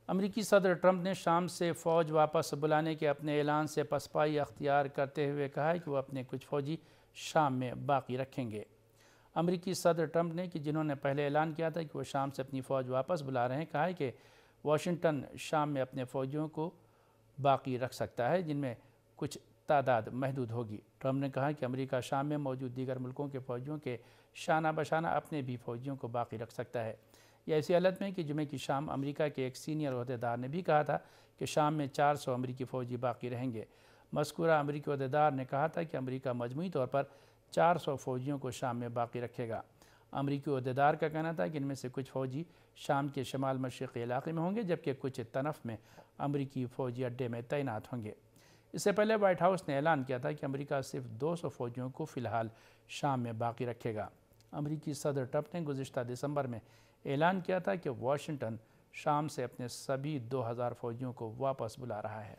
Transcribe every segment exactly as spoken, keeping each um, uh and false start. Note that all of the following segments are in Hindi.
अमरीकी सदर ट्रंप ने शाम से फ़ौज वापस बुलाने के अपने ऐलान से पसपाई अख्तियार करते हुए कहा है कि वो अपने कुछ फ़ौजी शाम में बाकी रखेंगे। अमरीकी सदर ट्रंप ने कि जिन्होंने पहले ऐलान किया था कि वो शाम से अपनी फ़ौज वापस बुला रहे हैं, कहा है कि वाशिंगटन शाम में अपने फ़ौजियों को बाकी रख सकता है, जिनमें कुछ तादाद महदूद होगी। ट्रंप ने कहा कि अमेरिका शाम में मौजूद दीगर मुल्कों के फ़ौजियों के शाना बशाना अपने भी फ़ौजियों को बाकी रख सकता है। यह ऐसी हालत में कि जुमे की शाम अमेरिका के एक सीनियर अहदेदार ने भी कहा था कि शाम में चार सौ अमरीकी फ़ौजी बाकी रहेंगे। मज़कूरा अमरीकी अहदेदार ने कहा था कि अमेरिका मजमूई तौर पर चार सौ फ़ौजियों को शाम में बाकी रखेगा। अमरीकी अहदेदार का कहना था कि इनमें से कुछ फ़ौजी शाम के शमाल मशरक़ी इलाके में होंगे, जबकि कुछ तनफ़ में अमरीकी फ़ौजी अड्डे में तैनात होंगे। इससे पहले वाइट हाउस ने ऐलान किया था कि अमेरिका सिर्फ दो सौ फ़ौजियों को फ़िलहाल शाम में बाकी रखेगा। अमरीकी सदर ट्रंप ने गुज़िश्ता दिसंबर में ऐलान किया था कि वाशिंगटन शाम से अपने सभी दो हज़ार फ़ौजियों को वापस बुला रहा है।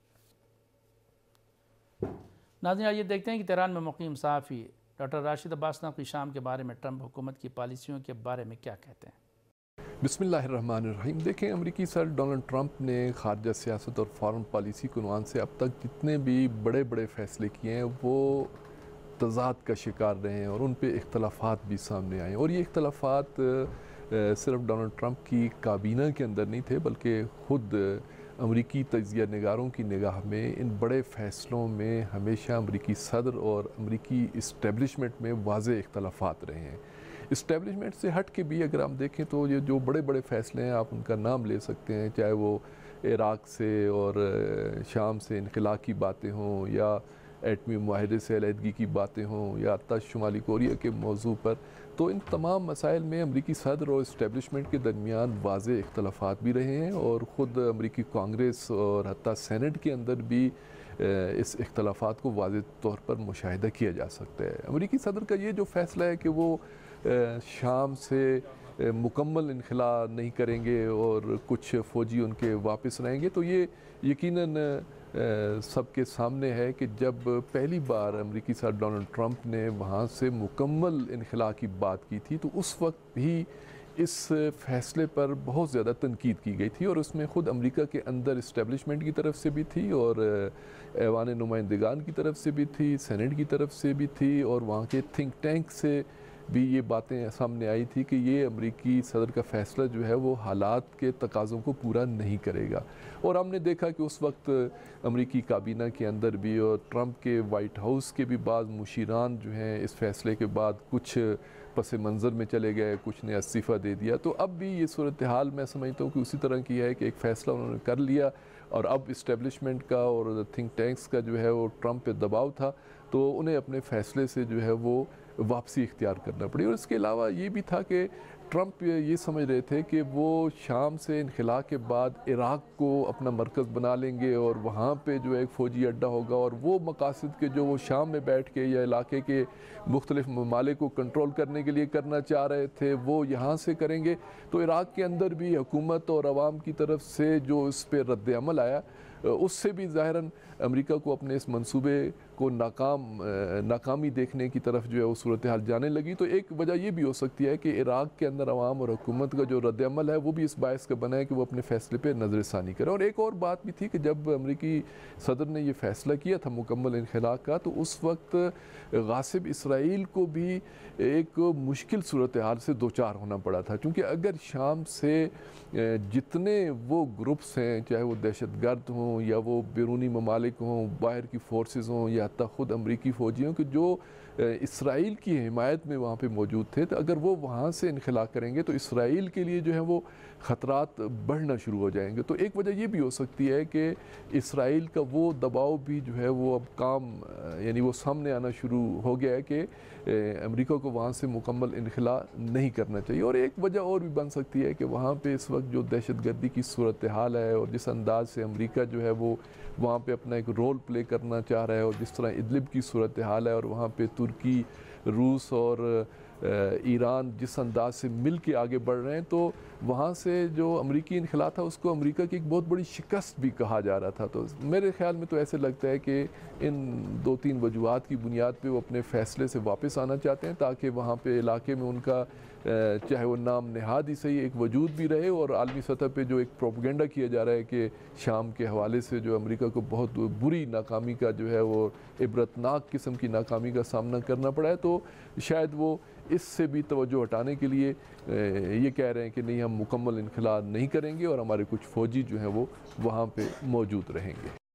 नाज़रीन, आइए देखते हैं कि तेहरान में मुक़ीम सहाफ़ी डॉक्टर राशिद अब्बास नक़वी शाम के बारे में ट्रंप हुकूमत की पॉलिसियों के बारे में क्या कहते हैं। बिस्मिल्लाहिर्रहमानिर्रहीम। देखें, अमरीकी सदर डोनाल्ड ट्रंप ने खारजा सियासत और फ़ॉरेन पॉलिसी के उन्वान से अब तक जितने भी बड़े बड़े फ़ैसले किए हैं वो तज़ाद का शिकार रहे हैं और उन पर इख्तलाफात भी सामने आए। और ये इख्तलाफात सिर्फ डोनाल्ड ट्रंप की काबीना के अंदर नहीं थे, बल्कि ख़ुद अमरीकी तजिया निगारों की निगाह में इन बड़े फ़ैसलों में हमेशा अमरीकी सदर और अमरीकी इस्टेब्लिशमेंट में वाज़े इख्तलाफात रहे हैं। इस्टेब्लिशमेंट से हट के भी अगर हम देखें तो ये जो बड़े बड़े फ़ैसले हैं, आप उनका नाम ले सकते हैं, चाहे वो इराक़ से और शाम से इनखला की बातें हों या एटमी मुआहदे से अलहदगी की बातें हों या हत्ता शुमाली कोरिया के मौजू पर, तो इन तमाम मसाइल में अमरीकी सदर और इस्टेब्लिशमेंट के दरमियान वाज़े इख्तलाफात भी रहे हैं और ख़ुद अमरीकी कांग्रेस और हत्ता सेनेट के अंदर भी इस इख्तलाफात को वाज़े तौर पर मुशाहिदा किया जा सकता है। अमरीकी सदर का ये जो फ़ैसला है कि वो शाम से मुकम्मल इनखला नहीं करेंगे और कुछ फ़ौजी उनके वापस रहेंगे, तो ये यकीनन सबके सामने है कि जब पहली बार अमरीकी सदर डोनाल्ड ट्रंप ने वहाँ से मुकम्मल इनखला की बात की थी तो उस वक्त भी इस फ़ैसले पर बहुत ज़्यादा तनकीद की गई थी और उसमें ख़ुद अमेरिका के अंदर इस्टेब्लिशमेंट की तरफ से भी थी और ऐवान नुमाइंदगान की तरफ से भी थी, सेनेट की तरफ से भी थी और वहाँ के थिंक टैंक से भी ये बातें सामने आई थी कि ये अमरीकी सदर का फ़ैसला जो है वो हालात के तकाज़ों को पूरा नहीं करेगा। और हमने देखा कि उस वक्त अमरीकी काबीना के अंदर भी और ट्रंप के वाइट हाउस के भी बाद मुशीरान जो हैं इस फ़ैसले के बाद कुछ पस मंज़र में चले गए, कुछ ने इस्तीफ़ा दे दिया। तो अब भी ये सूरत हाल मैं समझता हूँ कि उसी तरह की है कि एक फ़ैसला उन्होंने कर लिया और अब इस्टेब्लिशमेंट का और थिंक टैंक्स का जो है वो ट्रंप पे दबाव था, तो उन्हें अपने फ़ैसले से जो है वो वापसी इख्तियार करना पड़ी। और इसके अलावा ये भी था कि ट्रंप ये समझ रहे थे कि वो शाम से इनखला के बाद इराक़ को अपना मरकज़ बना लेंगे और वहाँ पे जो एक फ़ौजी अड्डा होगा और वो मकासद के जो वो शाम में बैठ के या इलाके के मुख्तलिफ़ ममालिक को कंट्रोल करने के लिए करना चाह रहे थे वो यहाँ से करेंगे। तो इराक़ के अंदर भी हुकूमत और अवाम की तरफ से जो इस पर रद्द अमल आया उससे भी ज़ाहिरन अमेरिका को अपने इस मंसूबे को नाकाम नाकामी देखने की तरफ जो है वो सूरत हाल जाने लगी। तो एक वजह ये भी हो सकती है कि इराक़ के अंदर अवाम और हुकूमत का जो रद्द अमल है वो भी इस बायस का बना है कि वो अपने फ़ैसले पर नज़रसानी करे। और एक और बात भी थी कि जब अमरीकी सदर ने यह फ़ैसला किया था मुकम्मल इनखला का, तो उस वक्त गासिब इसराइल को भी एक मुश्किल सूरत हाल से दो चार होना पड़ा था, क्योंकि अगर शाम से जितने वो ग्रुप्स हैं, चाहे वो दहशत गर्द हों या वो बैरूनी ममालिक हों, बाहर की फोर्सेस हों या हत्ता ख़ुद अमरीकी फ़ौजियों के जो इसराइल की हिमायत में वहाँ पे मौजूद थे, तो अगर वो वहाँ से इनखला करेंगे तो इसराइल के लिए जो है वो ख़तरात बढ़ना शुरू हो जाएंगे। तो एक वजह ये भी हो सकती है कि इसराइल का वो दबाव भी जो है वो अब काम यानी वो सामने आना शुरू हो गया है कि अमेरिका को वहाँ से मुकम्मल इनखला नहीं करना चाहिए। और एक वजह और भी बन सकती है कि वहाँ पे इस वक्त जो दहशत गर्दी की सूरत हाल है और जिस अंदाज से अमेरिका जो है वो वहाँ पे अपना एक रोल प्ले करना चाह रहा है और जिस तरह इदलिब की सूरत हाल है और वहाँ पे तुर्की, रूस और ईरान जिस अंदाज से मिल के आगे बढ़ रहे हैं, तो वहाँ से जो अमरीकी इनखला था उसको अमेरिका की एक बहुत बड़ी शिकस्त भी कहा जा रहा था। तो मेरे ख्याल में तो ऐसे लगता है कि इन दो तीन वजूहात की बुनियाद पे वो अपने फ़ैसले से वापस आना चाहते हैं ताकि वहाँ पे इलाके में उनका चाहे वो नाम नेहाद ही सही एक वजूद भी रहे, और आलमी सतह पे जो एक प्रोपेगेंडा किया जा रहा है कि शाम के हवाले से जो अमेरिका को बहुत बुरी नाकामी का जो है वो इबरतनाक किस्म की नाकामी का सामना करना पड़ा है, तो शायद वो इससे भी तवज्जो हटाने के लिए ये कह रहे हैं कि नहीं, हम मुकम्मल इनखिलाफ नहीं करेंगे और हमारे कुछ फ़ौजी जो हैं वो वहाँ पे मौजूद रहेंगे।